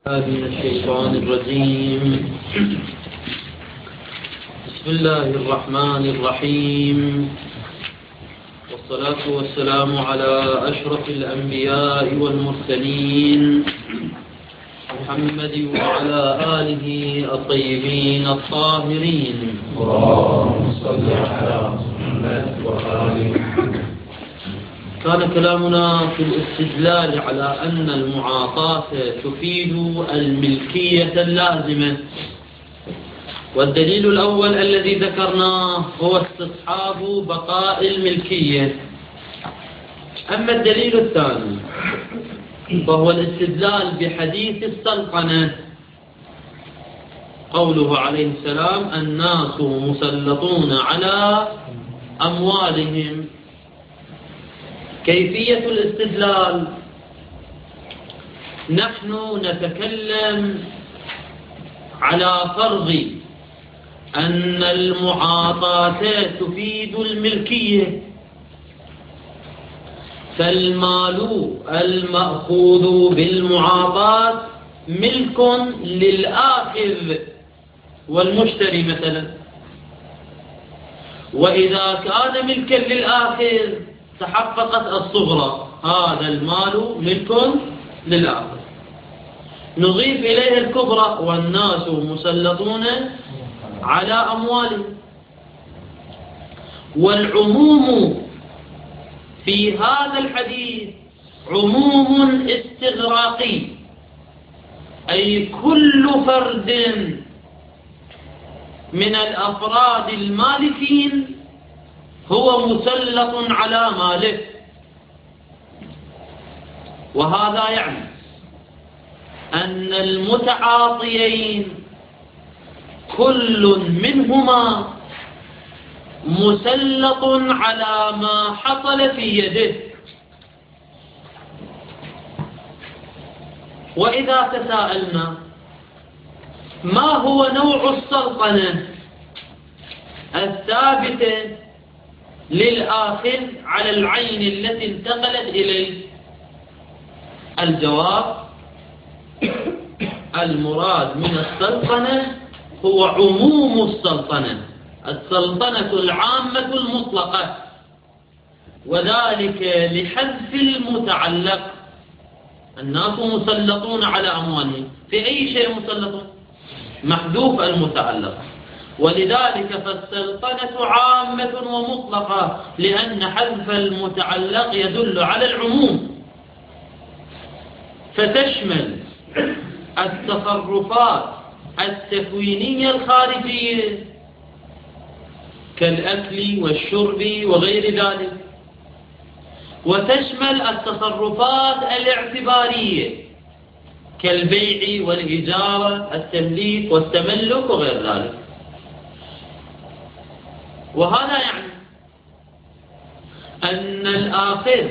من الشيطان الرجيم. بسم الله الرحمن الرحيم، والصلاة والسلام على أشرف الأنبياء والمرسلين محمد وعلى آله الطيبين الطاهرين. اللهم صل على محمد وآله. كان كلامنا في الاستدلال على أن المعاطاة تفيد الملكية اللازمة، والدليل الأول الذي ذكرناه هو استصحاب بقاء الملكية. أما الدليل الثاني فهو الاستدلال بحديث السلطنة، قوله عليه السلام: الناس مسلطون على أموالهم. كيفية الاستدلال؟ نحن نتكلم على فرض أن المعاطاة تفيد الملكية، فالمال المأخوذ بالمعاطاة ملك للآخذ والمشتري مثلا، وإذا كان ملكا للآخذ تحققت الصغرى، هذا المال ملك للآخر. نضيف إليه الكبرى: والناس مسلطون على أموالهم. والعموم في هذا الحديث عموم استغراقي، أي كل فرد من الأفراد المالكين هو مسلط على ماله، وهذا يعني أن المتعاطيين كل منهما مسلط على ما حصل في يده. وإذا تساءلنا ما هو نوع السلطنة الثابتة للآخذ على العين التي انتقلت إليه، الجواب: المراد من السلطنة هو عموم السلطنة، السلطنة العامة المطلقة، وذلك لحذف المتعلق. الناس مسلطون على أموالهم، في أي شيء مسلطون؟ محذوف المتعلق، ولذلك فالسلطنة عامة ومطلقة، لأن حذف المتعلق يدل على العموم، فتشمل التصرفات التكوينية الخارجية كالأكل والشرب وغير ذلك، وتشمل التصرفات الاعتبارية كالبيع والإجارة، التمليك والتملك وغير ذلك. وهذا يعني أن الآخذ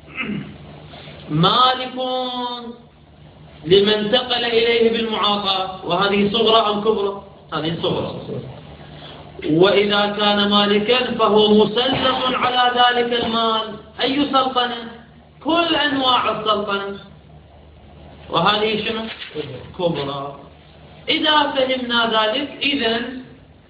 مالك لمن انتقل إليه بالمعاطاة، وهذه صغرى أم كبرى؟ هذه صغرى. وإذا كان مالكا فهو مسلط على ذلك المال. أي سلطنة؟ كل أنواع السلطنة، وهذه شنو؟ كبرى. إذا فهمنا ذلك، إذن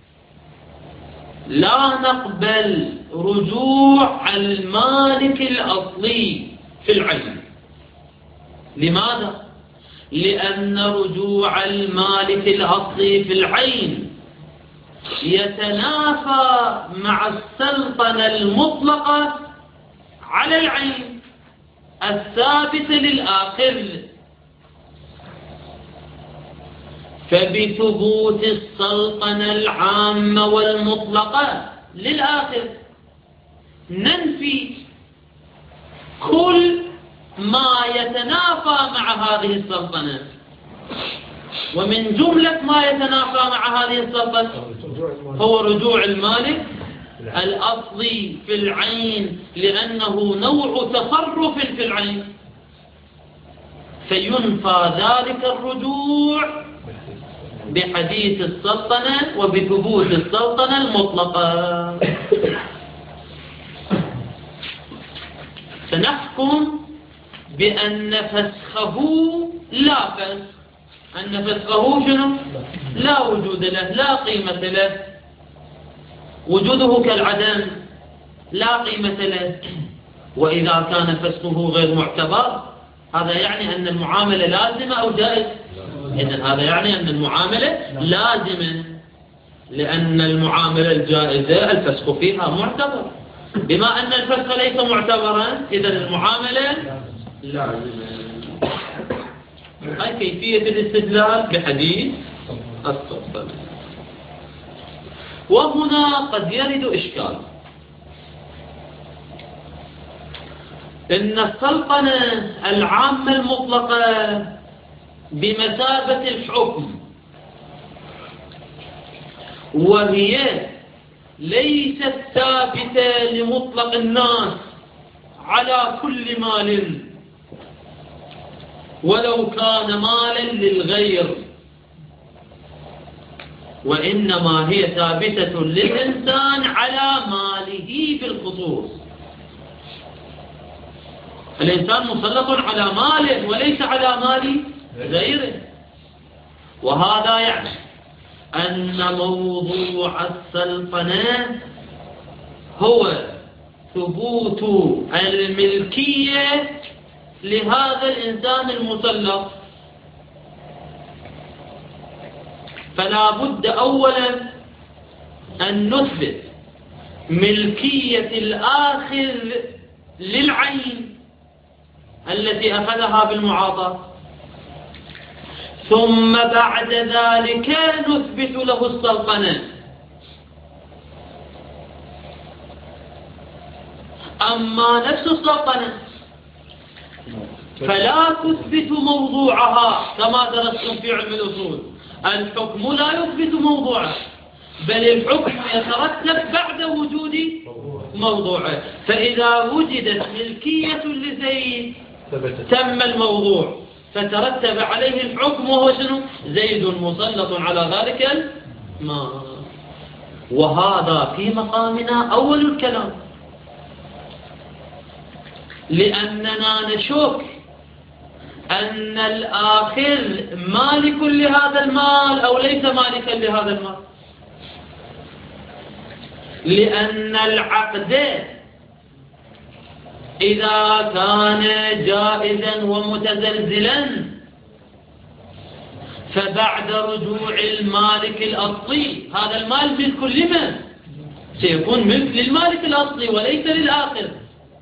لا نقبل رجوع المالك الأصلي في العين. لماذا؟ لأن رجوع المالك الأصلي في العين يتنافى مع السلطنة المطلقة على العين الثابتة للآخر. فبثبوت السلطنة العامة والمطلقة للآخر ننفي كل ما يتنافى مع هذه السلطنة، ومن جملة ما يتنافى مع هذه السلطنة هو رجوع المالك الأصلي في العين، لأنه نوع تصرف في العين، فينفى ذلك الرجوع بحديث السلطنة وبثبوت السلطنة المطلقة. فنحكم بأن فسخه لا فسخ، أن فسقه شنو؟ لا وجود له، لا قيمة له، وجوده كالعدم، لا قيمة له. وإذا كان فسقه غير معتبر هذا يعني أن المعاملة لازمة أو جائز؟ إذن هذا يعني أن المعاملة لازمة، لأن المعاملة الجائزة الفسق فيها معتبر. بما أن الفسق ليس معتبرا إذن المعاملة لازمة. هاي كيفية الاستدلال بحديث السلطنة. وهنا قد يرد إشكال، إن السلطنة العامة المطلقة بمثابة الحكم، وهي ليست ثابتة لمطلق الناس على كل مال ولو كان مالا للغير، وإنما هي ثابتة للإنسان على ماله بالخصوص. الإنسان مسلط على ماله وليس على مال غيره. وهذا يعني أن موضوع السلطنة هو ثبوت الملكية لهذا الإنسان المسلط. فلا بد أولا أن نثبت ملكية الآخذ للعين التي أخذها بالمعاطاة، ثم بعد ذلك نثبت له السلطنة. أما نفس السلطنة فلا تثبت موضوعها كما درستم في علم الأصول. الحكم لا يثبت موضوعه، بل الحكم يترتب بعد وجود موضوعه. فإذا وجدت ملكية لزيد تم الموضوع، فترتب عليه الحكم، وهو شنو؟ زيد مسلط على ذلك المال. وهذا في مقامنا أول الكلام، لأننا نشك أن الآخذ مالك لهذا المال أو ليس مالكا لهذا المال، لأن العقد إذا كان جائزا ومتزلزلا فبعد رجوع المالك الأصلي هذا المال ملك لمن؟ سيكون ملك للمالك الأصلي وليس للآخر.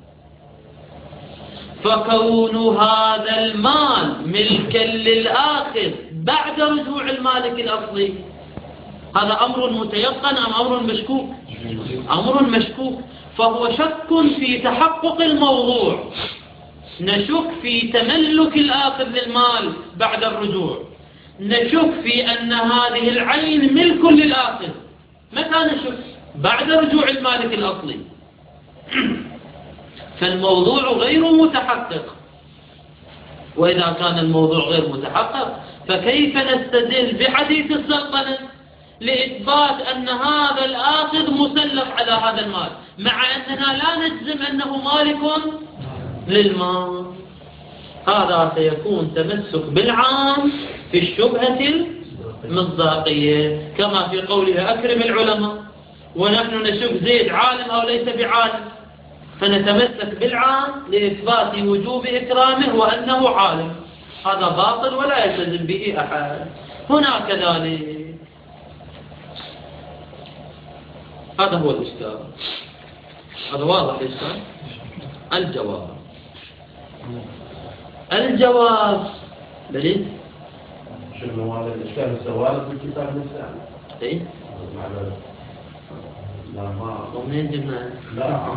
فكون هذا المال ملكا للآخر بعد رجوع المالك الأصلي هذا أمر متيقن أم أمر مشكوك؟ أمر مشكوك. فهو شك في تحقق الموضوع، نشك في تملك الآخذ للمال بعد الرجوع، نشك في أن هذه العين ملك للآخذ. متى نشك؟ بعد رجوع المالك الأصلي. فالموضوع غير متحقق. وإذا كان الموضوع غير متحقق فكيف نستدل بحديث السلطنة لإثبات أن هذا الآخذ مسلط على هذا المال، مع أننا لا نجزم أنه مالك للمال؟ هذا سيكون تمسك بالعام في الشبهة المصداقية، كما في قوله أكرم العلماء، ونحن نشك زيد عالم أو ليس بعالم، فنتمسك بالعام لإثبات وجوب إكرامه وأنه عالم. هذا باطل ولا يلتزم به أحد. هنا كذلك. هذا هو الإشكال. هذا واضح الإشكال. الجواب دليل شنو هذا الإشكال الزوال في الكتاب الإسلام؟ إيه؟ لا ما ومنين جبنا؟ لا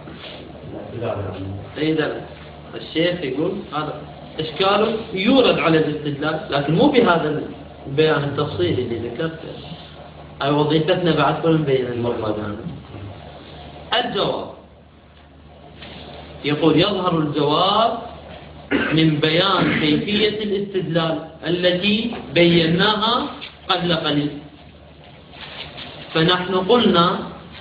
إذا الشيخ يقول هذا إشكاله يورد على الاستدلال، لكن مو بهذا البيان التفصيلي اللي ذكرته. أي وظيفتنا بعد كل مبين المرة. الجواب يقول يظهر الجواب من بيان كيفية الاستدلال التي بيناها قبل قليل. فنحن قلنا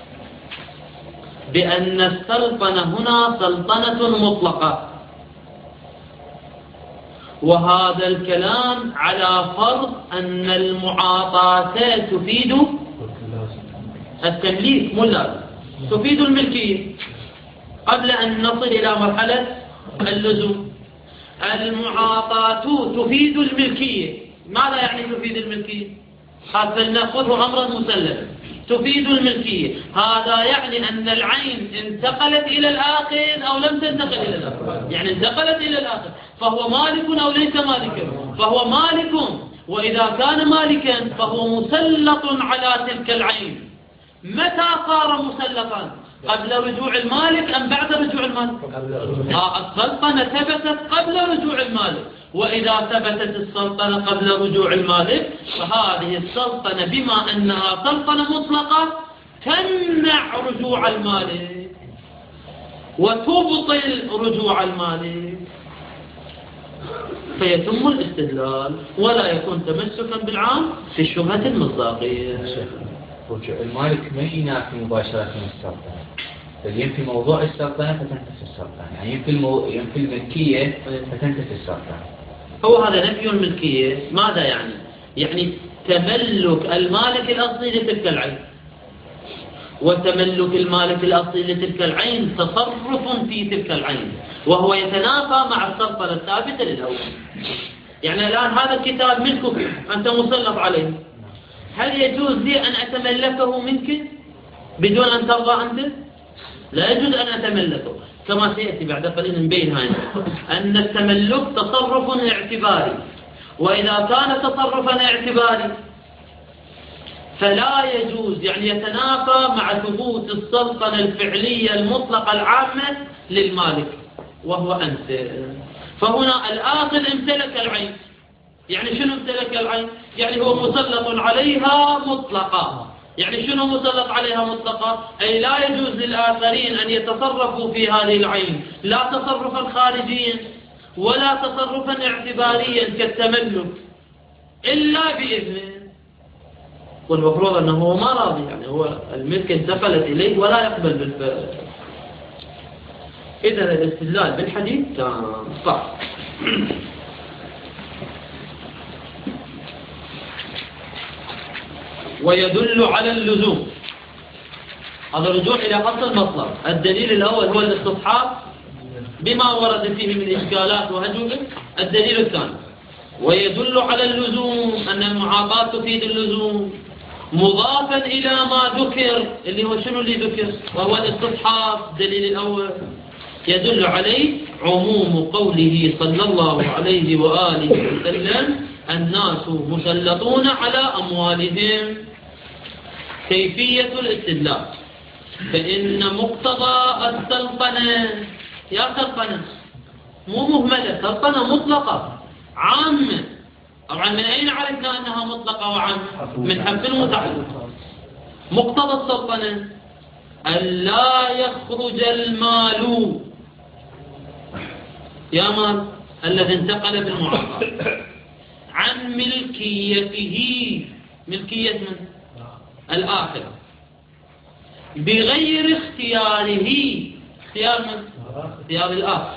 بأن السلطنة هنا سلطنة مطلقة، وهذا الكلام على فرض أن المعاطاة تفيد التمليك، مو لازم تفيد الملكية قبل أن نصل إلى مرحلة اللزوم. المعاطاة تفيد الملكية. ماذا يعني تفيد الملكية؟ هذا نأخذه أمرا مسلما. تفيد الملكية هذا يعني أن العين انتقلت إلى الآخر أو لم تنتقل إلى الآخر، يعني انتقلت إلى الآخر، فهو مالك أو ليس مالكا؟ فهو مالك، وإذا كان مالكا فهو مسلط على تلك العين. متى صار مسلطا؟ قبل رجوع المالك أم بعد رجوع المالك؟ السلطنة ثبتت قبل رجوع المالك، وإذا ثبتت السلطنة قبل رجوع المالك فهذه السلطنة بما أنها سلطنة مطلقة تمنع رجوع المالك وتبطل رجوع المالك، فيتم الاستدلال ولا يكون تمسكا بالعام في الشبهة المصداقية. رجوع المالك ما ينافي مباشرة السلطنة، بل ينفي موضوع السلطنة فتنتفي السلطنة، يعني ينفي الملكية فتنتفي السلطنة. هو هذا نفي الملكية. ماذا يعني؟ يعني تملك المالك الأصلي لتلك العين، وتملك المالك الأصلي لتلك العين تصرف في تلك العين، وهو يتنافى مع السلطنة الثابتة للأول. يعني الآن هذا الكتاب ملكك، أنت مسلط عليه، هل يجوز لي أن أتملكه منك بدون أن ترضى أنت؟ لا يجوز أن أتملكه، كما سيأتي بعد قليل نبين أن التملك تصرف اعتباري، وإذا كان تصرفا اعتباري فلا يجوز، يعني يتنافى مع ثبوت السلطنة الفعلية المطلقة العامة للمالك وهو أنت. فهنا الآخذ امتلك العين. يعني شنو امتلك العين؟ يعني هو مسلط عليها مطلقة. يعني شنو مسلط عليها مطلقة؟ أي لا يجوز للآخرين أن يتصرفوا في هذه العين، لا تصرفا خارجيا ولا تصرفا اعتباريا كالتملك إلا بإذنه. والمفروض أنه هو ما راضي، يعني هو الملك انتقلت إليه ولا يقبل بالفعل. إذن الاستدلال بالحديث صح. ويدل على اللزوم. هذا الرجوع إلى أصل المطلب. الدليل الأول هو الاستصحاب بما ورد فيه من إشكالات وهجوم. الدليل الثاني ويدل على اللزوم، أن المعاطاة تفيد اللزوم، مضافا إلى ما ذكر، اللي هو شنو اللي ذكر؟ وهو الاستصحاب. الدليل الأول يدل عليه عموم قوله صلى الله عليه وآله وسلم: الناس مسلطون على أموالهم. كيفية الاستدلال: فإن مقتضى السلطنة، يا سلطنة مو مهملة، سلطنة مطلقة عامة. طبعا من أين عرفنا أنها مطلقة وعامة؟ من حرف المتعلق. مقتضى السلطنة ألا يخرج المال، يا مال الذي انتقل بالمعاطاة، عن ملكيته، ملكية من؟ الآخر، بغير اختياره. اختيار من؟ اختيار الآخر.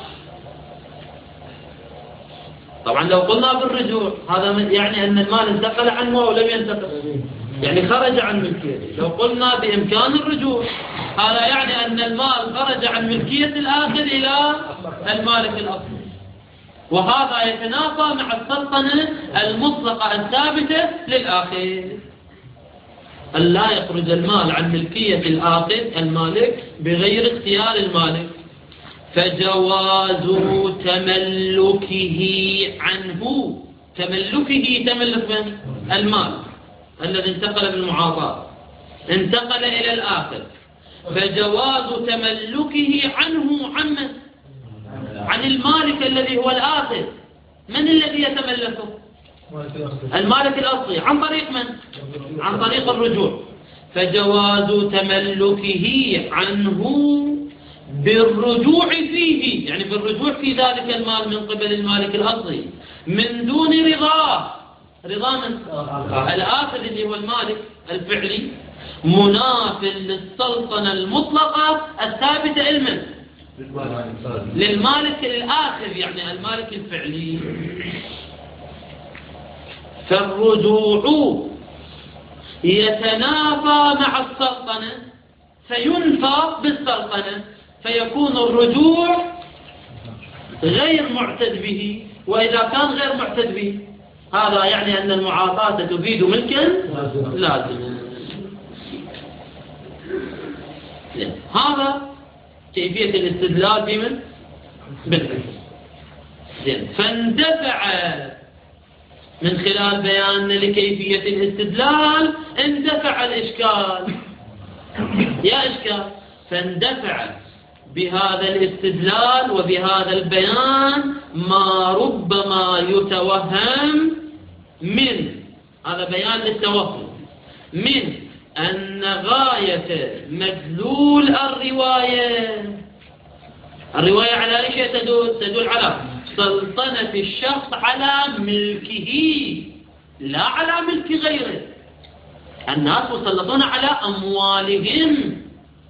طبعا لو قلنا بالرجوع هذا يعني أن المال انتقل عنه أو لم ينتقل، يعني خرج عن ملكيته. لو قلنا بإمكان الرجوع هذا يعني أن المال خرج عن ملكية الآخر إلى المالك الأصلي، وهذا يتنافى مع السلطنة المطلقة الثابتة للآخر. ألا يخرج المال عن ملكية الآخر المالك بغير اختيار المالك، فجواز تملكه عنه. تملك من؟ المال الذي انتقل بالمعاطاة، انتقل إلى الآخر، فجواز تملكه عنه عن عن المالك الذي هو الآخر. من الذي يتملكه؟ المالك الأصلي. عن طريق من؟ عن طريق الرجوع. فجواز تملكه عنه بالرجوع فيه، يعني بالرجوع في ذلك المال من قبل المالك الأصلي من دون رضاه. رضا من؟ الآخر اللي هو المالك الفعلي، مناف للسلطنة المطلقة الثابتة المن للمالك الآخر يعني المالك الفعلي. فالرجوع يتنافى مع السلطنة فينفى بالسلطنة، فيكون الرجوع غير معتد به. وإذا كان غير معتد به هذا يعني أن المعاطاة تفيد ملكا لازما. هذا كيفية الاستدلال بمن؟ بالمثل. فاندفع من خلال بياننا لكيفية الاستدلال اندفع الإشكال. يا إشكال، فاندفع بهذا الاستدلال وبهذا البيان ما ربما يتوهم من، هذا بيان للتوهم، من أن غاية مدلول الرواية على أي شيء تدل على سلطنة الشخص على ملكه لا على ملك غيره. الناس مسلطون على أموالهم.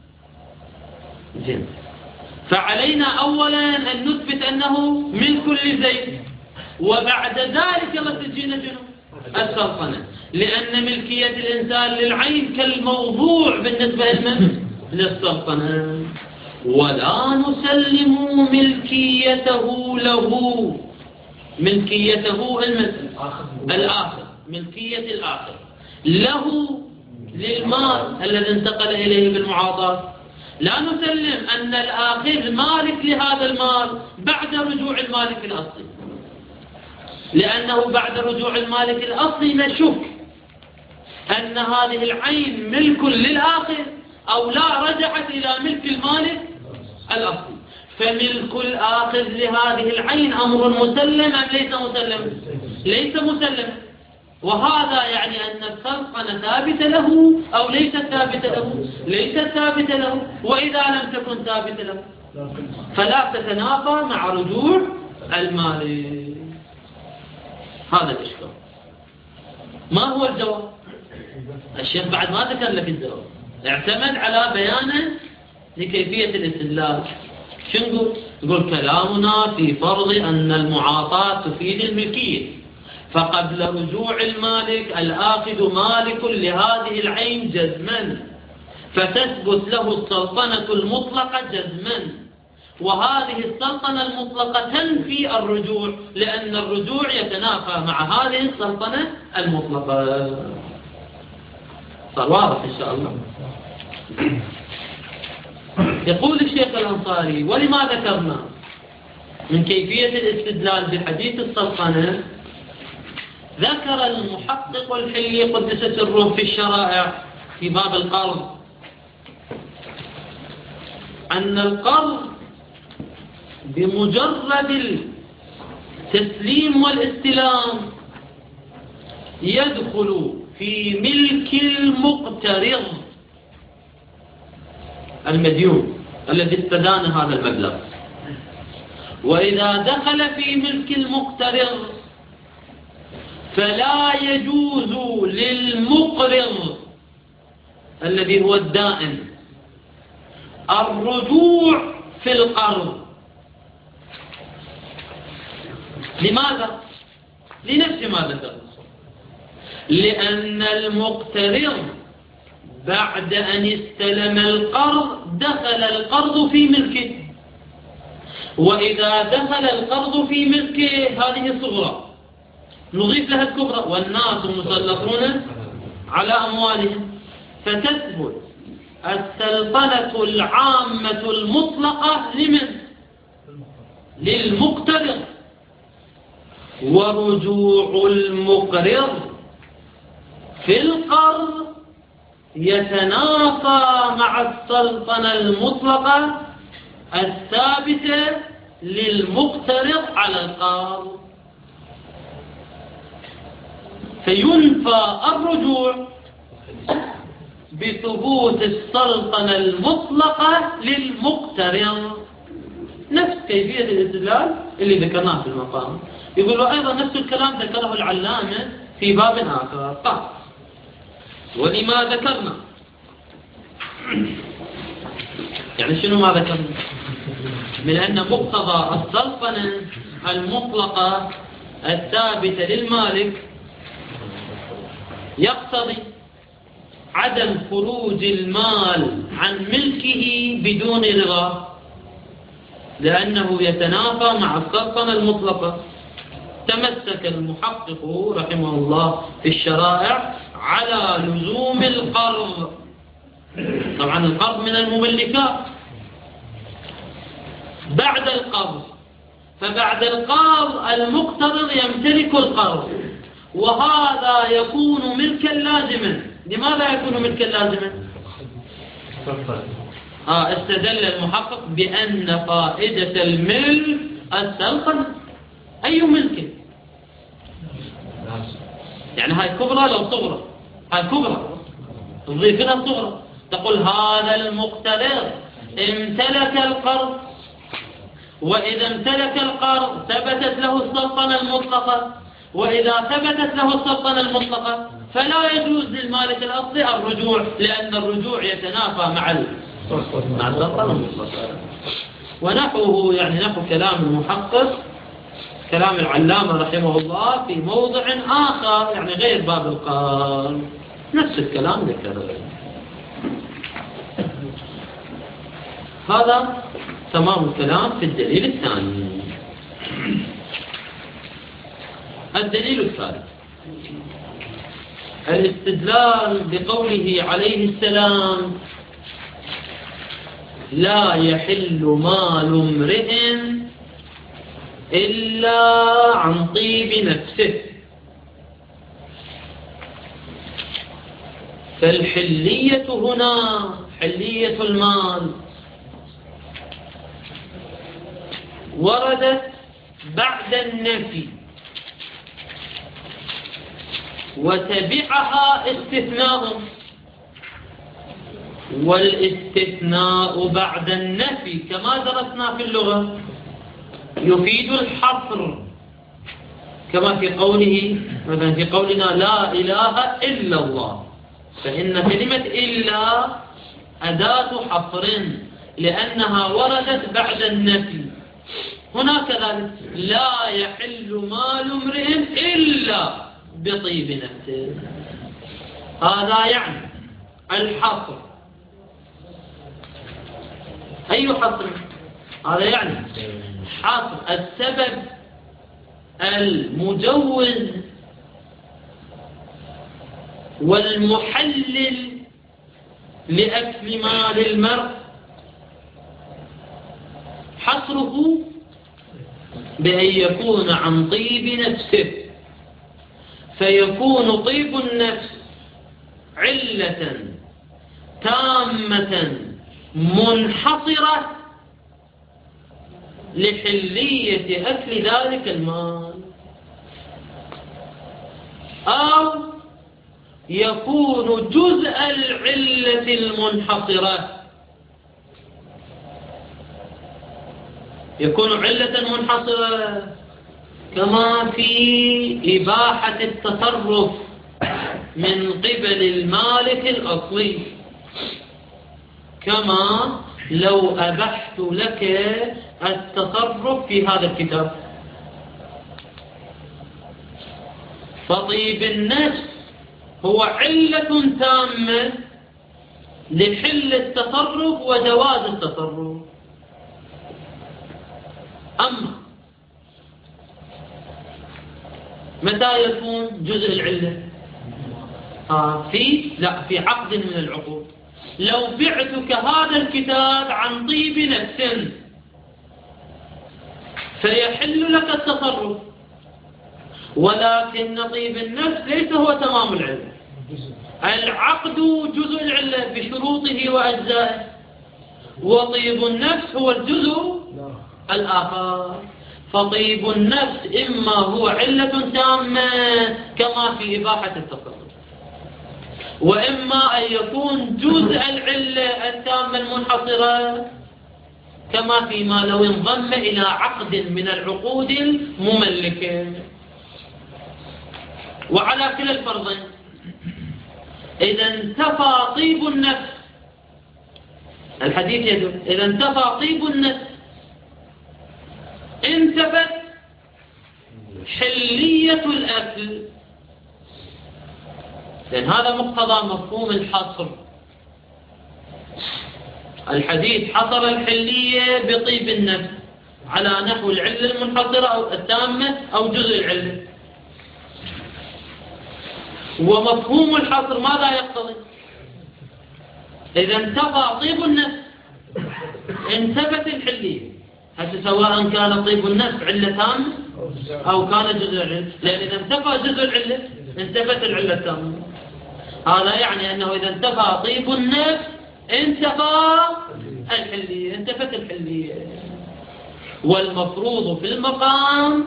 زين، فعلينا أولا أن نثبت أنه ملك لزيد، وبعد ذلك يلا تجينا السلطنة، لأن ملكية الإنسان للعين كالموضوع بالنسبة للسلطنة. ولا نسلم ملكيته له، ملكيته الآخر، ملكية الآخر له للمال الذي انتقل إليه بالمعاطاة. لا نسلم أن الآخر مالك لهذا المال بعد رجوع المالك الأصلي، لأنه بعد رجوع المالك الأصلي نشك أن هذه العين ملك للآخر أو لا رجعت إلى ملك المالك الأصلي. فملك الآخر لهذه العين أمر مسلم أم ليس مسلم؟ ليس مسلم. وهذا يعني أن السلطنة ثابتة له أو ليست ثابتة له؟ ليست ثابتة له. وإذا لم تكن ثابتة له فلا تتنافى مع رجوع المالك. هذا الإشكال. ما هو الجواب؟ الشيخ بعد ما ذكر لك الجواب اعتمد على بيانه لكيفية الاستدلال. شنو يقول؟ كلامنا في فرض أن المعاطاة تفيد الملكية، فقبل رجوع المالك الآخذ مالك لهذه العين جزما، فتثبت له السلطنة المطلقة جزما، وهذه السلطنة المطلقة تنفي الرجوع، لأن الرجوع يتنافى مع هذه السلطنة المطلقة. صار واضح إن شاء الله. يقول الشيخ الأنصاري: ولما ذكرنا من كيفية الاستدلال بحديث السلطنة، ذكر المحقق الحلي قدس سره في الشرائع في باب القرض أن القرض بمجرد التسليم والاستلام يدخل في ملك المقترض المديون الذي استدان هذا المبلغ. وإذا دخل في ملك المقترض فلا يجوز للمقرض الذي هو الدائن الرجوع في القرض. لماذا؟ لنفس ما ذكر، لأن المقترض بعد أن استلم القرض دخل القرض في ملكه، وإذا دخل القرض في ملكه هذه صغرى نضيف لها الكبرى، والناس مسلطون على أموالهم، فتثبت السلطنة العامة المطلقة لمن؟ للمقترض. ورجوع المقرض في القرض يتنافى مع السلطنة المطلقة الثابتة للمقترض على القرض، فينفى الرجوع بثبوت السلطنة المطلقة للمقترض. نفس كيفية الاستدلال اللي ذكرناه في المقام. يقول أيضا نفس الكلام ذكره العلامة في باب آخر. قال: ولما ذكرنا، يعني شنو ما ذكرنا؟ من أن مقتضى السلطنة المطلقة الثابتة للمالك يقتضي عدم خروج المال عن ملكه بدون رضا، لأنه يتنافى مع السلطنة المطلقة. تمسك المحقق رحمه الله في الشرائع على لزوم القرض. طبعا القرض من المملكات بعد القرض، فبعد القرض المقترض يمتلك القرض، وهذا يكون ملكا لازما. لماذا يكون ملكا لازما؟ استدل المحقق بأن فائدة الملك السلطنة. أي ملك؟ يعني هاي كبرى لو صغرى، هاي كبرى تضيف لها صغرى، تقول هذا المقترض امتلك القرض، وإذا امتلك القرض ثبتت له السلطنة المطلقة، وإذا ثبتت له السلطنة المطلقة فلا يجوز للمالك الأصلي الرجوع، لأن الرجوع يتنافى مع السلطنة المطلقة. ونحوه يعني نحو كلام المحقق كلام العلامة رحمه الله في موضع آخر، يعني غير باب القرض، نفس الكلام ذكره. هذا تمام الكلام في الدليل الثاني. الدليل الثالث الاستدلال بقوله عليه السلام: لا يحل مال امرئ إلا عن طيب نفسه. فالحلية هنا حلية المال وردت بعد النفي، وتبعها استثناء، والاستثناء بعد النفي كما درسنا في اللغة يفيد الحصر، كما في قوله مثلا في قولنا لا إله إلا الله، فإن كلمة إلا أداة حصر لأنها وردت بعد النفي. هنا كذلك لا يحل مال امرئ إلا بطيب نفسه، هذا يعني الحصر. أي حصر؟ هذا يعني حصر السبب المجوز والمحلل لأكل مال المرء، حصره بأن يكون عن طيب نفسه، فيكون طيب النفس علة تامة منحصرة لحلية أكل ذلك المال، أو يكون جزء العلة المنحصرة، يكون علة منحصرة كما في إباحة التصرف من قبل المالك الأصلي، كما لو أبحت لك التصرف في هذا الكتاب. فطيب النفس هو علة تامة لحل التصرف وجواز التصرف. أما متى يكون جزء العلة؟ في عقد من العقود. لو بعتك هذا الكتاب عن طيب نفس فيحل لك التصرف، ولكن طيب النفس ليس هو تمام العلة. العقد جزء العلة بشروطه وأجزائه، وطيب النفس هو الجزء الآخر. فطيب النفس إما هو علة تامة كما في إباحة التصرف، وإما أن يكون جزء العلة التامة المنحصرة كما فيما لو انضم إلى عقد من العقود المملكة. وعلى كلا الفرضين إذا انتفى طيب النفس، الحديث يدل إذا انتفى طيب النفس انتفت حلية الأكل، لأن هذا مقتضى مفهوم الحصر. الحديث حصر الحلية بطيب النفس على نحو العلة المنحصرة أو التامة أو جزء العلة. ومفهوم الحصر ماذا يقتضي؟ إذا انتفى طيب النفس انتفت الحلية، حتى سواء كان طيب النفس علة تامة أو كان جزء العلة، لأن إذا انتفى جزء العلة انتفت العلة التامة. هذا يعني أنه إذا انتفى طيب النفس انتفى الحلية، انتفت الحلية. والمفروض في المقام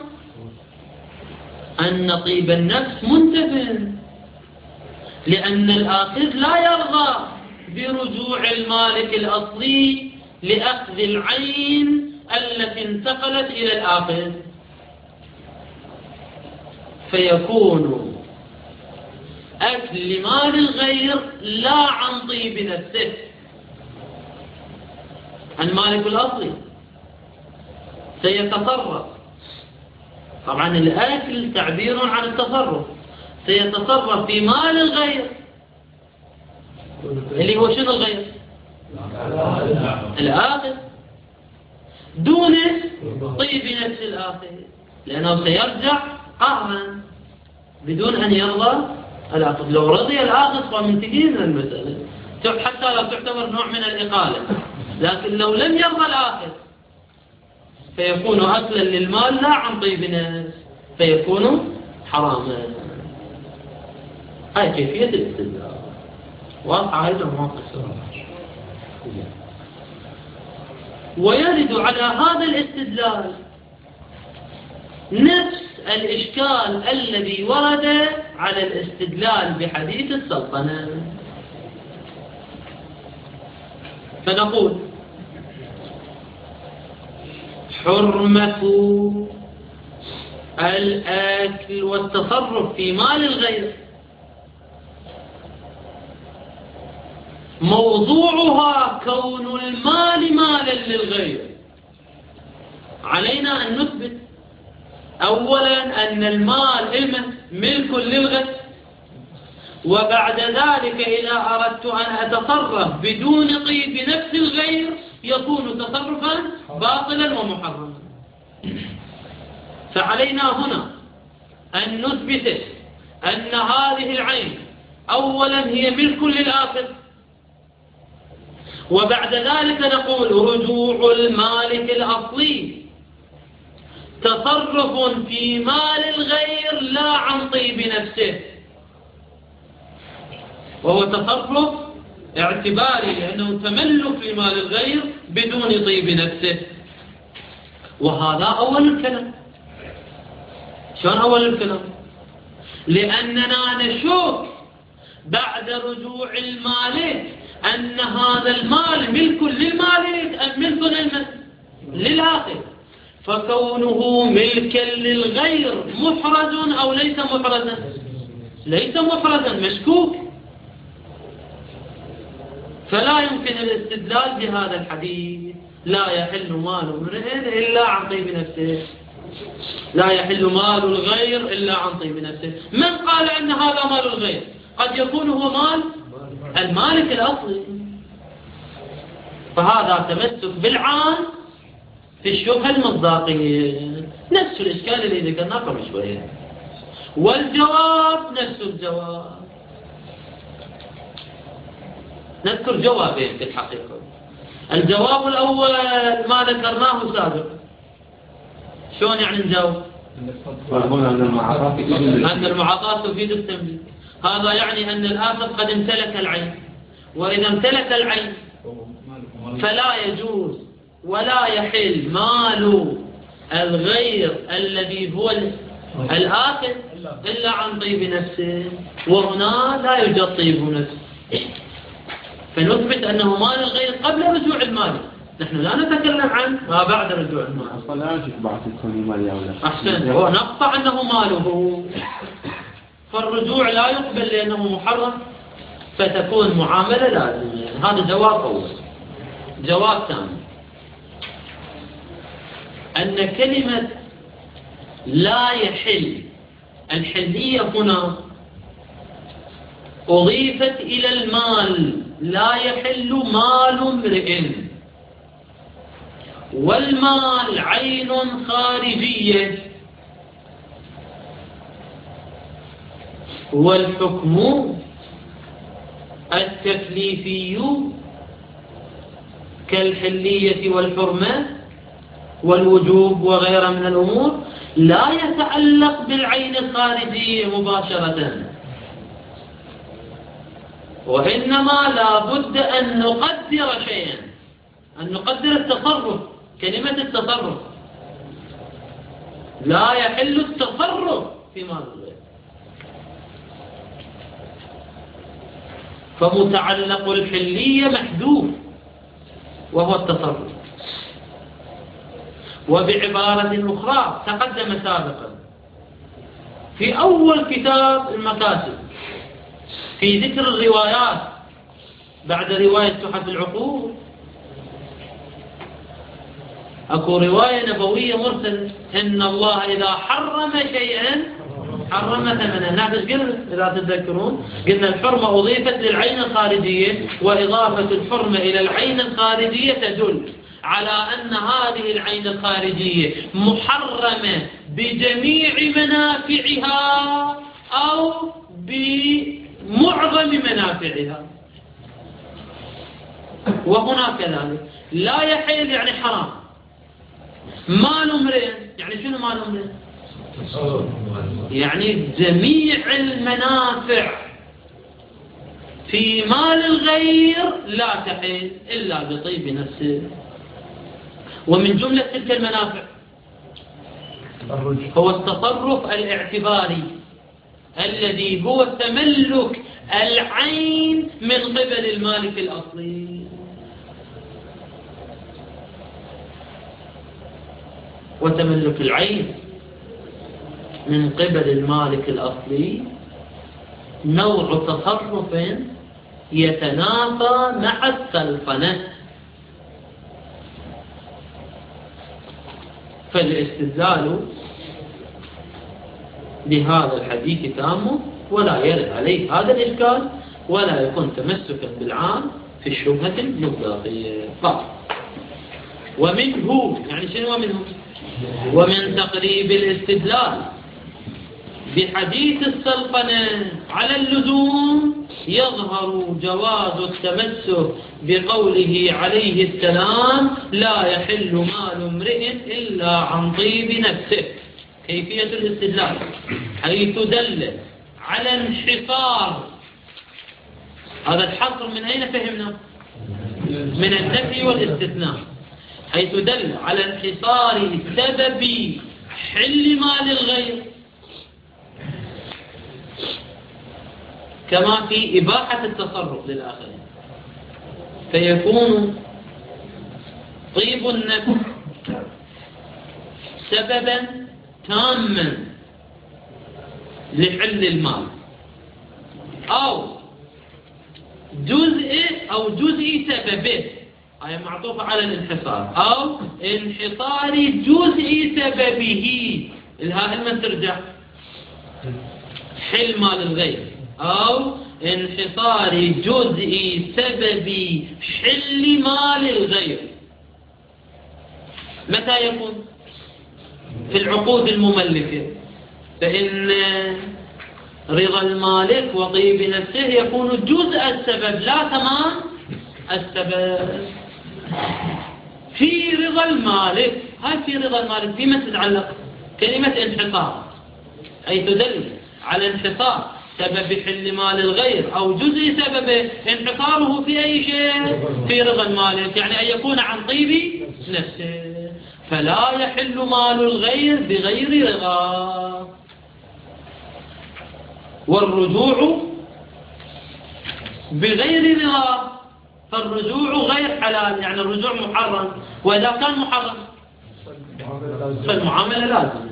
أن طيب النفس منتفى، لأن الآخذ لا يرضى برجوع المالك الأصلي لأخذ العين التي انتقلت إلى الآخذ، فيكون أكل مال الغير لا عن طيب نفسه. المالك الأصلي سيتصرف، طبعا الأكل تعبير عن التصرف، سيتصرف في مال الغير اللي هو شنو الغير؟ الآخذ، دون طيب نفس الآخذ، لأنه سيرجع قهرا بدون أن يرضى الآخذ. لو رضي الآخذ فمنتهين المسألة، حتى لو تعتبر نوع من الإقالة، لكن لو لم يرضى الآخذ فيكون أكلا للمال لا عن طيب نفس، فيكون حراما. هاي كيفية الاستدلال واضحة أيضا موقف. ويرد على هذا الاستدلال نفس الإشكال الذي ورد على الاستدلال بحديث السلطنة. فنقول حرمة الأكل والتصرف في مال الغير موضوعها كون المال مالا للغير. علينا أن نثبت أولا أن المال ملك للغير، وبعد ذلك إذا أردت أن أتصرف بدون طيب نفس الغير يكون تصرفا باطلا ومحرما. فعلينا هنا أن نثبت أن هذه العين أولا هي ملك للآخر، وبعد ذلك نقول رجوع المالك الأصلي تصرف في مال الغير لا عن طيب نفسه، وهو تصرف اعتباري لأنه تملك لمال الغير بدون طيب نفسه. وهذا أول الكلام. شلون أول الكلام؟ لأننا نشوف بعد رجوع المالك أن هذا المال ملك للمالك أم ملك للآخر، فكونه ملكا للغير محرز أو ليس محرزا؟ ليس محرزا، مشكوك. فلا يمكن الاستدلال بهذا الحديث لا يحل مال امرئ إلا عن طيب نفسه، لا يحل مال الغير إلا عن طيب نفسه. من قال أن هذا مال الغير؟ قد يكون هو مال المالك الأصلي. فهذا تمسك بالعام في الشبهة المصداقية، نفس الإشكال اللي ذكرناه قبل شوية. والجواب نفس الجواب، نذكر جوابين في الحقيقة. الجواب الأول ما ذكرناه سابقا. شلون يعني نجاوب؟ أن المعاطاة تفيد التمليك. هذا يعني أن الآخر قد امتلك العين، وإذا امتلك العين فلا يجوز ولا يحل مال الغير الذي هو الآخر إلا عن طيب نفسه، وهنا لا يوجد طيب نفس. فنثبت أنه مال الغير قبل رجوع المال، نحن لا نتكلم عن ما بعد رجوع المال. أصلا لا يجب بعد الكون مال يولا. أحسن، هو نقطع أنه ماله، فالرجوع لا يقبل لأنه محرم، فتكون معاملة لازمة. هذا جواب أول. جواب ثاني، أن كلمة لا يحل، الحلية هنا أضيفت إلى المال، لا يحل مال امرئ، والمال عين خارجية، والحكم التكليفي كالحلية والحرمة والوجوب وغيرها من الأمور لا يتعلق بالعين الخارجية مباشرة، وإنما لا بد أن نقدر شيئا، أن نقدر التصرف. كلمة التصرف، لا يحل التصرف في مال الغير، فمتعلق الحلية محذوف وهو التصرف. وبعبارة أخرى تقدم سابقا في أول كتاب المكاسب في ذكر الروايات بعد رواية تحف العقول، أكو رواية نبوية مرسلة إن الله إذا حرم شيئا حرم ثمنه. نحن قلنا إذا تتذكرون قلنا الحرمة أضيفت للعين الخارجية، وإضافة الحرمة إلى العين الخارجية تدل على أن هذه العين الخارجية محرمة بجميع منافعها أو بمعظم منافعها. وهنا كذلك لا يحل يعني حرام. مال امرئ يعني شنو مال امرئ؟ يعني جميع المنافع في مال الغير لا تحل إلا بطيب نفسه. ومن جملة تلك المنافع هو التصرف الاعتباري الذي هو تملك العين من قبل المالك الأصلي. وتملك العين من قبل المالك الأصلي نوع تصرف يتنافى مع السلطنة. فالاستدلال بهذا الحديث تام ولا يرد عليه هذا الإشكال، ولا يكون تمسكا بالعام في الشبهة المطلقية. ومنه يعني شنو ومنه؟ ومن تقريب الاستدلال بحديث السلطنة على اللزوم يظهر جواز التمسك بقوله عليه السلام لا يحل مال امرئ إلا عن طيب نفسه. كيفية الاستدلال حيث دل على انحصار، هذا الحصر من أين فهمنا؟ من النفي والاستثناء، حيث دل على انحصار سبب حل مال الغير كما في إباحة التصرف للآخرين، فيكون طيب النفس سببا تاما لحل المال، أو جزء سببه، هي معطوفة على الانحصار، أو انحصار جزء سببه، الهاء لما ترجع حل مال الغير، أو انحصار جزء سبب حل مال الغير. متى يكون؟ في العقود المملكة، فإن رضا المالك وطيب نفسه يكون جزء السبب لا تمام السبب. في رضا المالك، هاي في رضا المالك فيما تتعلق كلمة انحصار، أي تدل على انحصار سبب حل مال الغير أو جزء سببه، انحصاره في أي شيء؟ في رضا المالك، يعني أن يكون عن طيب نفسه. فلا يحل مال الغير بغير رضا. والرجوع بغير رضا، فالرجوع غير حلال، يعني الرجوع محرم، وإذا كان محرم فالمعاملة لازم.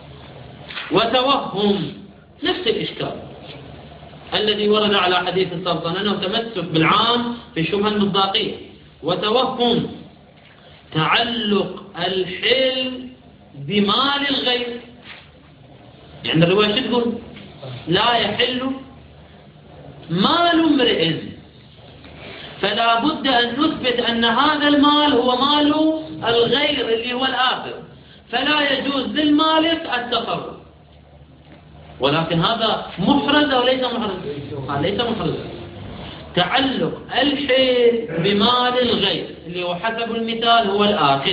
وتوهم نفس الإشكال الذي ورد على حديث السلطنة، أنه تمسك بالعام في الشبهة المصداقية. وتوهم تعلق الحل بمال الغير. يعني الرواية شو تقول؟ لا يحل مال امرئ، فلا بد أن نثبت أن هذا المال هو مال الغير اللي هو الآخر، فلا يجوز للمالك التصرف. ولكن هذا محرز أو ليس محرز؟ ليس محرز. تعلق الحيل بمال الغير اللي هو حسب المثال هو الآخر،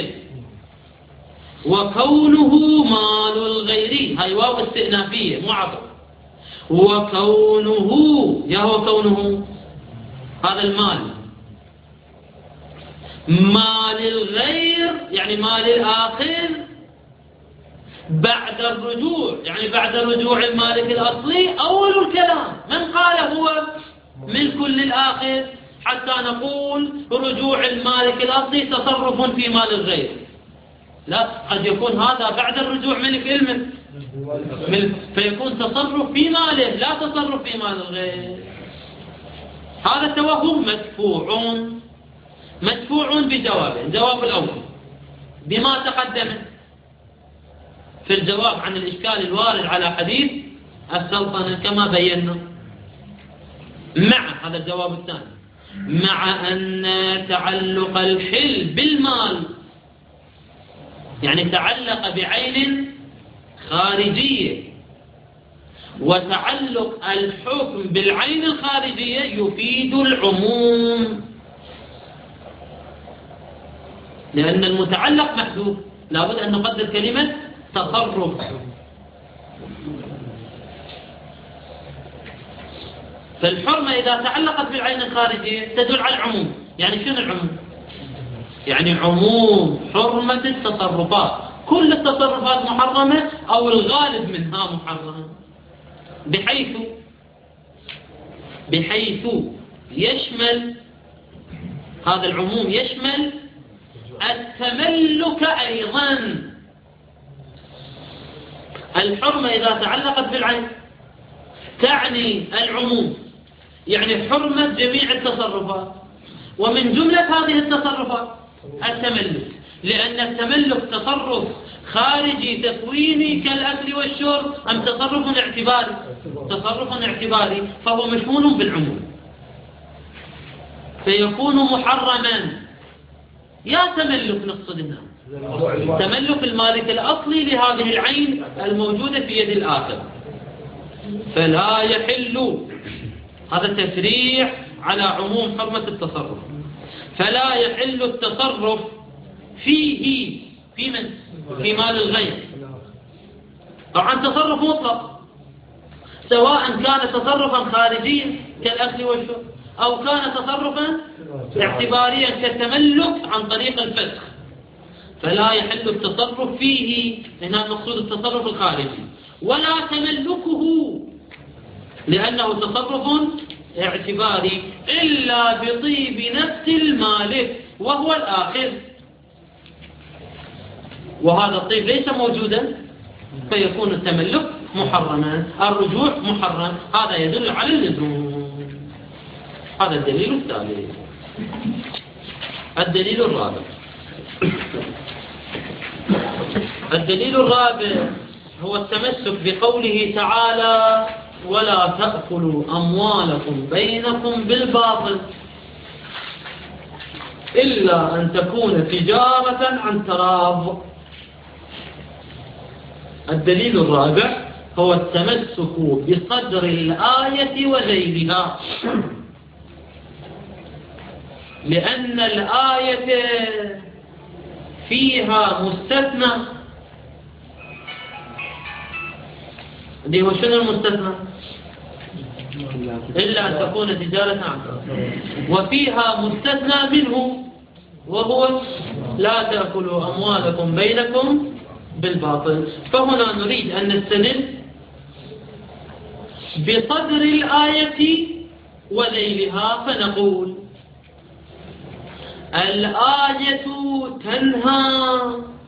وكونه مال الغير، هاي واو استئنافية معطف، وكونه هو كونه هذا المال مال الغير يعني مال الآخر بعد الرجوع، يعني بعد رجوع المالك الأصلي. أول الكلام من قال هو ملك للآخر حتى نقول رجوع المالك الأصلي تصرف في مال الغير؟ لا، قد يكون هذا بعد الرجوع ملك الملك، فيكون تصرف في ماله لا تصرف في مال الغير. هذا التوهم مدفوع بجوابه. الجواب الأول بما تقدم في الجواب عن الإشكال الوارد على حديث السلطنة كما بينا، مع هذا الجواب الثاني مع أن تعلق الحل بالمال يعني تعلق بعين خارجية، وتعلق الحكم بالعين الخارجية يفيد العموم، لأن المتعلق محذوف، لابد أن نقدر كلمة تصرف. فالحرمة إذا تعلقت بالعين الخارجية تدل على العموم. يعني شنو العموم؟ يعني عموم حرمة التصرفات، كل التصرفات محرمة أو الغالب منها محرم، بحيث يشمل هذا العموم يشمل التملك أيضا. الحرمة إذا تعلقت بالعين تعني العموم، يعني حرمة جميع التصرفات، ومن جملة هذه التصرفات التملك، لأن التملك تصرف خارجي تكويني كالأكل والشرب أم تصرف اعتباري، فهو مشمول بالعموم، فيكون محرما. يا تملك نقصد هنا تملك المالك الأصلي لهذه العين الموجودة في يد الآخر، فلا يحل. هذا تفريع على عموم حرمة التصرف. فلا يحل التصرف فيه في مال الغير. طبعا تصرف مطلق، سواء كان تصرفا خارجيا كالأكل والشرب أو كان تصرفا اعتباريا كالتملك عن طريق الفسخ. فلا يحل التصرف فيه، هنا المقصود التصرف الخارجي، ولا تملكه لأنه تصرف اعتباري إلا بطيب نفس المالك وهو الآخر، وهذا الطيب ليس موجودا، فيكون التملك محرما، الرجوع محرم. هذا يدل على اللزوم. هذا الدليل الثالث. الدليل الرابع، هو التمسك بقوله تعالى: ولا تأكلوا أموالكم بينكم بالباطل إلا أن تكون تجارة عن تراض. الدليل الرابع هو التمسك بصدر الآية وذيلها، لأن الآية فيها مستثنى. اللي هو شنو المستثنى؟ إلا أن تكون تجارة عن تراض، وفيها مستثنى منه وهو لا تأكلوا أموالكم بينكم بالباطل. فهنا نريد أن نستدل بصدر الآية وذيلها، فنقول: الآية تنهى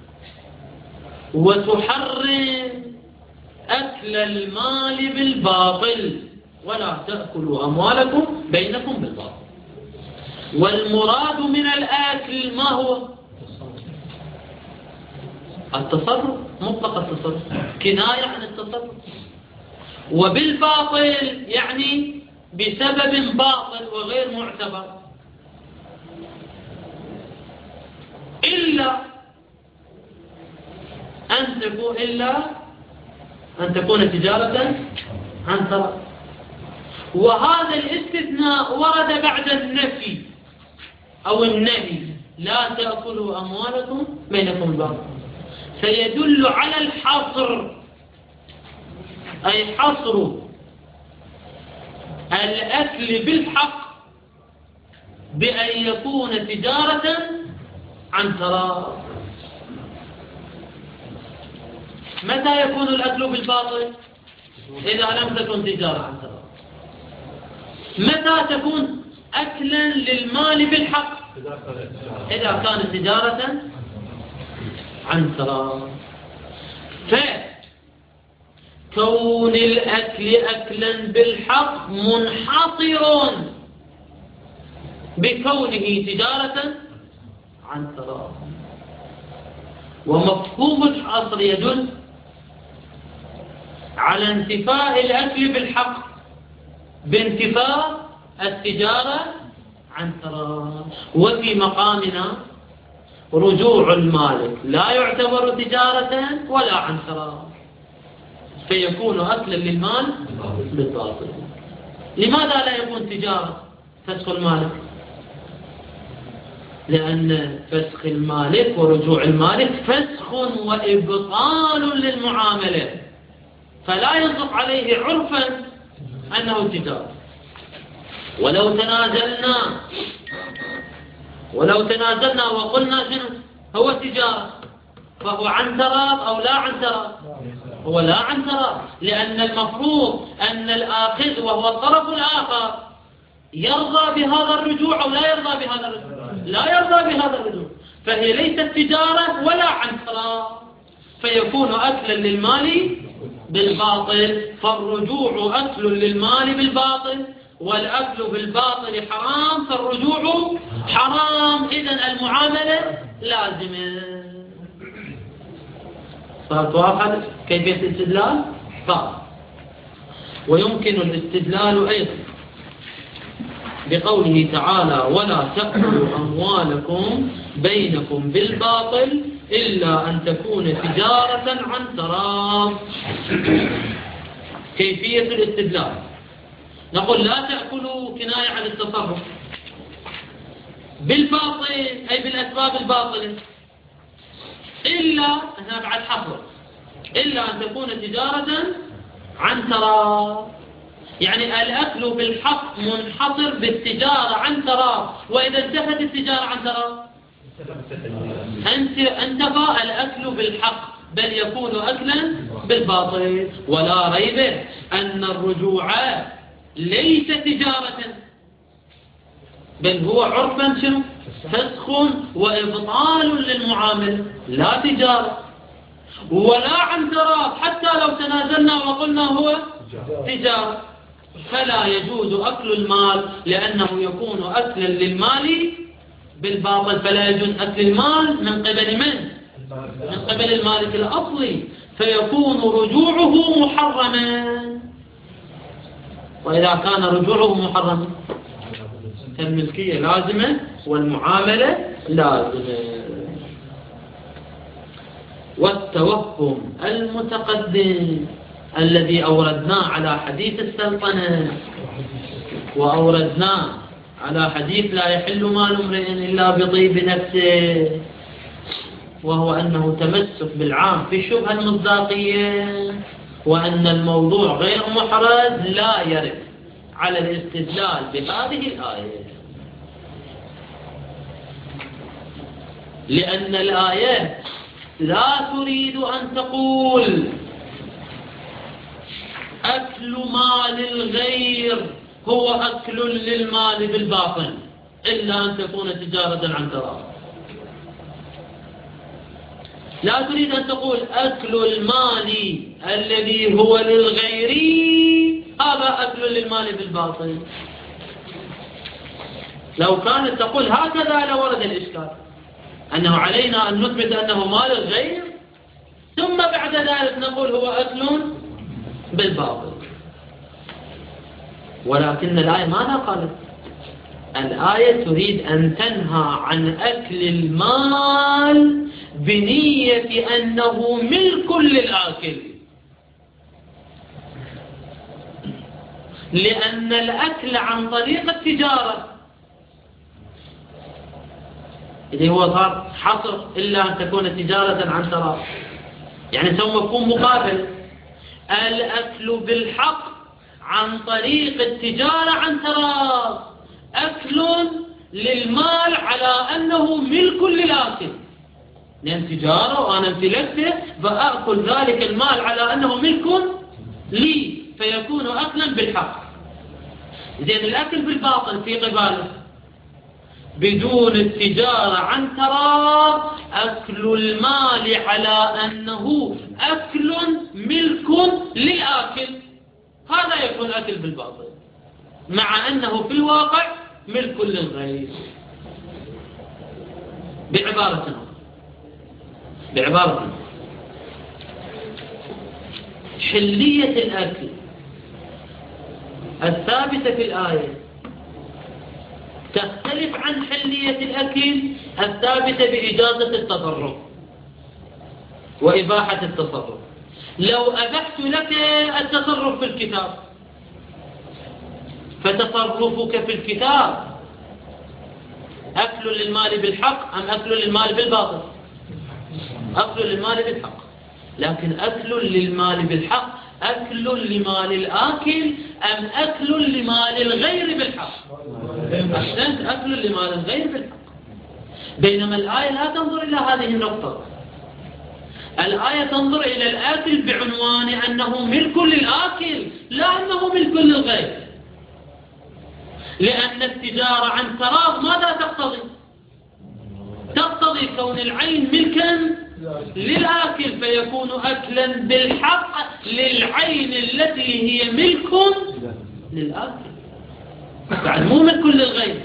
وتحرم أكل المال بالباطل، ولا تأكلوا أموالكم بينكم بالباطل. والمراد من الآكل ما هو؟ التصرف مطلق التصرف كناية عن التصرف. وبالباطل يعني بسبب باطل وغير معتبر، إلا أن تكون تجارة عن تراض. وهذا الاستثناء ورد بعد النفي أو النهي: لا تأكلوا أموالكم بينكم بالباطل، فيدل على الحصر، أي حصر الأكل بالحق بأن يكون تجارة عن تراض. متى يكون الأكل بالباطل؟ إذا لم تكن تجارة عن تراض. متى تكون أكلا للمال بالحق؟ إذا كانت تجارة عن تراض. فكون الأكل أكلا بالحق منحصر بكونه تجارة عن تراض. ومفهوم الحصر يدل على انتفاء الأكل بالحق بانتفاء التجارة عن تراض. وفي مقامنا رجوع المالك لا يعتبر تجارة ولا عن تراض، فيكون أكلا للمال بالباطل. لماذا لا يكون تجارة فسخ المالك؟ لأن فسخ المالك ورجوع المالك فسخ وإبطال للمعاملة، فلا ينطق عليه عرفا أنه تجارة. ولو تنازلنا وقلنا شنو هو تجارة، فهو عن تراض أو لا عن تراض؟ هو لا عن تراض، لأن المفروض أن الآخذ وهو الطرف الآخر يرضى بهذا الرجوع أو لا يرضى بهذا الرجوع؟ لا يرضى بهذا الرجوع، فهي ليست تجارة ولا عن تراض، فيكون أكلا للمال بالباطل. فالرجوع أكل للمال بالباطل، والأكل بالباطل حرام، فالرجوع حرام. إذن المعاملة لازمة. فهذا كيفية الاستدلال؟ ويمكن الاستدلال أيضا بقوله تعالى: ولا تأكلوا أموالكم بينكم بالباطل إلا أن تكون تجارة عن تراض. كيفية الاستدلال: نقول لا تأكلوا كناية عن التصرف بالباطل أي بالأسباب الباطلة، إلا هنا بعد حصر، إلا أن تكون تجارة عن تراض. يعني الأكل بالحق منحصر بالتجارة عن تراض، وإذا انتفت التجارة عن تراض انتفى الأكل بالحق، بل يكون أكلا بالباطل. ولا ريب أن الرجوع ليس تجارة، بل هو عرفا شنو؟ فسخ وإبطال للمعاملة، لا تجارة ولا عن تراض. حتى لو تنازلنا وقلنا هو تجارة، فلا يجوز أكل المال، لأنه يكون أكلا للمال بالباطل. فلا يجوز أكل المال من قبل من؟ من قبل المالك الأصلي، فيكون رجوعه محرما. وإذا كان رجوعه محرما فالملكية لازمة والمعاملة لازمة. والتوهم المتقدم الذي أوردناه على حديث السلطنة، وأوردناه على حديث لا يحل مال امرئ إلا بطيب نفسه، وهو أنه تمسك بالعام في الشبهة المصداقية، وأن الموضوع غير محرز لا يرد على الاستدلال بهذه الآية، لأن الآية لا تريد أن تقول أكل مال الغير هو أكل للمال بالباطل إلا أن تكون تجارة عن تراض. لا تريد أن تقول أكل المال الذي هو للغير هذا أكل للمال بالباطل. لو كانت تقول هكذا لورد الإشكال، أنه علينا أن نثبت أنه مال الغير ثم بعد ذلك نقول هو أكل بالباطل. ولكن الآية ماذا قالت؟ الآية تريد أن تنهى عن أكل المال بنية أنه ملك للآكل، لأن الأكل عن طريق التجارة اللي هو صار حصر إلا أن تكون تجارة عن تراض، يعني سوف مفهوم مقابل. الأكل بالحق عن طريق التجارة عن تراض، أكل للمال على أنه ملك للآكل، لأن تجارة وأنا امتلكته فأأكل ذلك المال على أنه ملك لي فيكون أكلا بالحق. إذن الأكل بالباطل في قباله بدون التجارة عن تراض أكل المال على أنه أكل ملك للآكل، هذا يكون أكل بالباطل مع أنه في الواقع ملك للغير. بعبارة حلية الأكل الثابتة في الآية تختلف عن حلية الأكل الثابتة بإجازة التصرف وإباحة التصرف. لو أبحت لك التصرف في الكتاب فتصرفك في الكتاب أكل للمال بالحق أم أكل للمال بالباطل؟ أكل للمال بالحق. لكن أكل للمال بالحق أكل لمال الآكل أم أكل لمال الغير بالحق؟ أحسنت، أكل لمال الغير بالحق. بينما الآية لا تنظر إلى هذه النقطة، الآية تنظر إلى الآكل بعنوان أنه ملك للآكل لا أنه ملك للغير، لأن التجارة عن تراض ماذا تقتضي؟ تقتضي كون العين ملكا للآكل فيكون أكلا بالحق للعين التي هي ملك للآكل، بعد مو ملك للغير.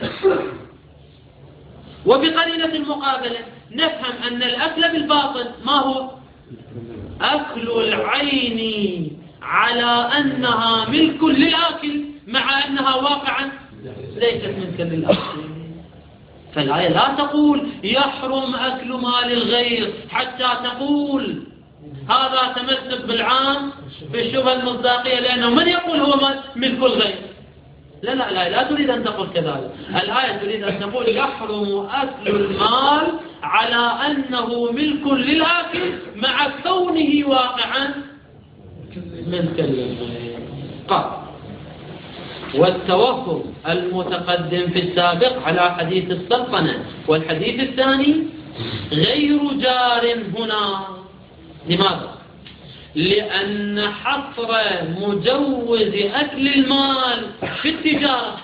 وبقرينة المقابلة نفهم أن الأكل بالباطل ما هو؟ أكل العين على أنها ملك للآكل مع أنها واقعا ليست ملكا للآكل. فالآية لا تقول يحرم أكل مال الغير حتى تقول هذا تمسك بالعام بالشبهة المصداقية، لأنه من يقول هو ملك الغير؟ لا تريد أن تقول كذلك. الآية تريد أن تقول يحرم أكل المال على أنه ملك للآكل مع كونه واقعا ملكا للغير. قال والتوفر المتقدم في السابق على حديث السلطنة والحديث الثاني غير جار هنا. لماذا؟ لأن حصر مجوز أكل المال في التجارة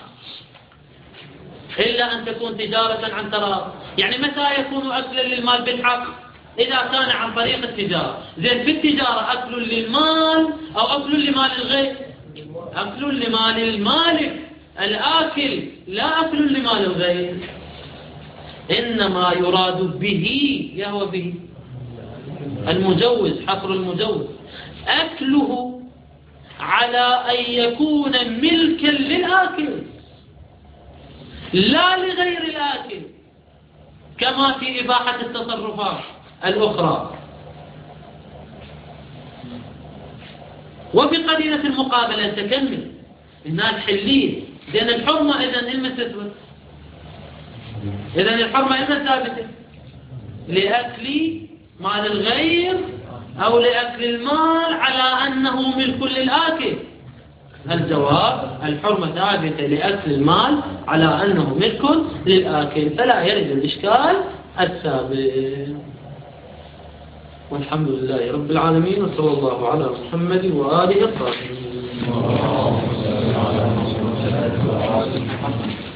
إلا أن تكون تجارة عن تراض. يعني متى يكون أكلا للمال بالحق؟ إذا كان عن طريق التجارة. زين في التجارة أكل للمال أو أكل لمال الغير؟ أكل لمال المالك الآكل لا أكل لمال الغير. إنما يراد به يهوى به المجوز، حصر المجوز أكله على أن يكون ملكا للآكل لا لغير الآكل، كما في إباحة التصرفات الأخرى. وبقرينة المقابلة تكمل إنها الحلية. لأن الحرمة إذن إلما تثبت، إذن الحرمة إلما ثابتة لأكل مال الغير أو لأكل المال على أنه ملك للآكل. الجواب الحرمة ثابتة لأكل المال على أنه ملك للآكل، فلا يرد الإشكال السابق. والحمد لله رب العالمين، وصلى الله على محمد وآله الطاهرين.